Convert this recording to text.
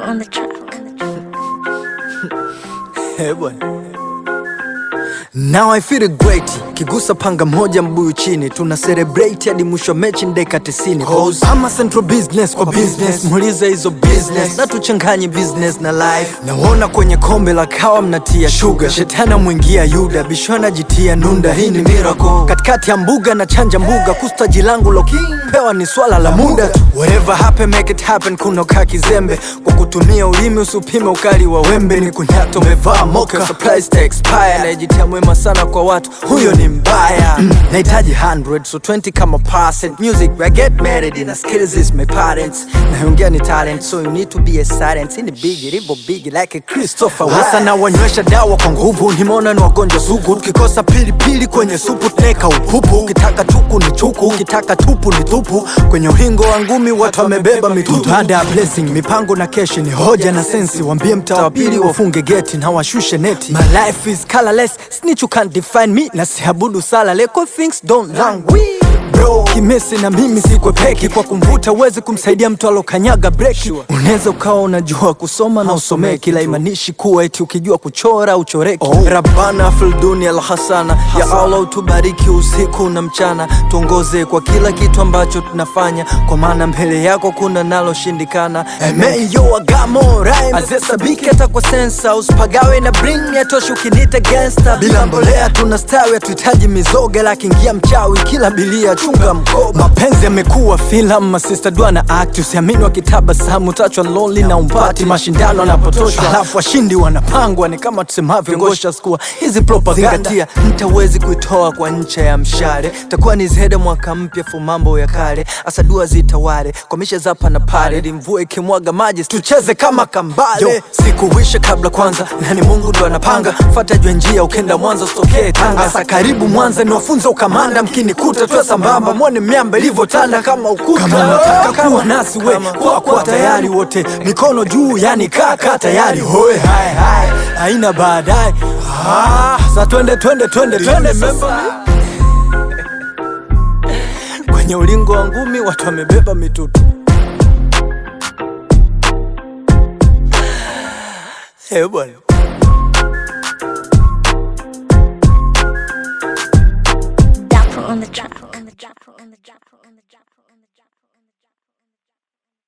on the track. Hey boy. Now I feel great. Kigusa panga moja mbuyu chini, tuna celebrate hadi mwisho mechi ndeka 90. Ama central business kwa business, muliza hizo business na tuchanganye business na life. Naona kwenye kombe la kawa mnatia sugar, shetana mwingia Yuda, bishona jitia nunda. Hii ni miracle. Katikati ya mbuga na chanja mbuga, kustaji langu lo pewa ni swala la muda. Whatever happen make it happen, kuna kaki zembe. Kwa kutumia ulimi usupime ukali wa wembe. Ni kunyato mevaa moka, surprise to expire. Najitia mwema sana kwa watu, huyo ni mbaya. Nahitaji 100, so 20 kama percent. Music, I get married in a skills is my parents. Naongea ni talent, so you need to be a silent. In the big, ribo big like a Christopher. Hasa na wanywesha dawa kwa nguvu, nimeona ni wagonjwa sugu. Ukikosa pilipili kwenye supu, teka upupu. Ukitaka chuku ni chuku, ukitaka tupu ni tupu. Kwenye uhingo wa ngumi, watu wamebeba mitutu. Baada blessing, mipango na keshi ni hoja na sensi. Wambie mtaa wa pili wafunge geti na washushe neti. My life is colorless, snitch you can't define me. Na siabudu sala, leko things don't run. Bro, kimesi na mimi sikwe peki. Kwa kumvuta uwezi kumsaidia mtu alokanyaga breki. Unaweza ukawa unajua kusoma na usomeki, kila imanishi kuwa eti ukijua kuchora uchoreki. Rabbana fil dunia al-hasana, ya Allah utubariki usiku na mchana. Tuongoze kwa kila kitu ambacho tunafanya, kwa maana mbele yako kuna nalo shindikana. Emeyo agamo rhyme azesabiki hata kwa sensa. Usipagawe na bring ya toshi ukinita gangster. Bila mbolea tunastawi, hatuhitaji mizoga. Laki ingia mchawi kila bilia chunga mkoba. Mapenzi yamekuwa filamu, masista dua na act. Usiamini wakitabasamu, utachwa lonely na umpati. Mashindano yanapotoshwa, halafu washindi wanapangwa. Ni kama tusemavyo ngosha skua, hizi propaganda. Zingatia, mtawezi kuitoa kwa ncha ya mshare. Takuwa ni zede mwaka mpya fu mambo ya kale. Asa dua zitawale, kwa misha zapa na pare. Mvua ikimwaga maji, tucheze kama kambale. Yo, sikuwisha kabla kwanza, na ni Mungu ndo anapanga. Fata jua njia, ukenda Mwanza usitokee Tanga. Asa karibu Mwanza, niwafunza ukamanda. Mkinikuta tuwe sambamba, mwone miamba ilivyotanda kama ukuta. Kama unataka kuwa nasi we, kwa tayari wote. Mikono juu, yani kaka tayari. Hoe hai hai, haina baadaye. Sa twende sasa. Kwenye ulingo wa ngumi, watu wamebeba mitutu. Hey bwana. Dapper on the track.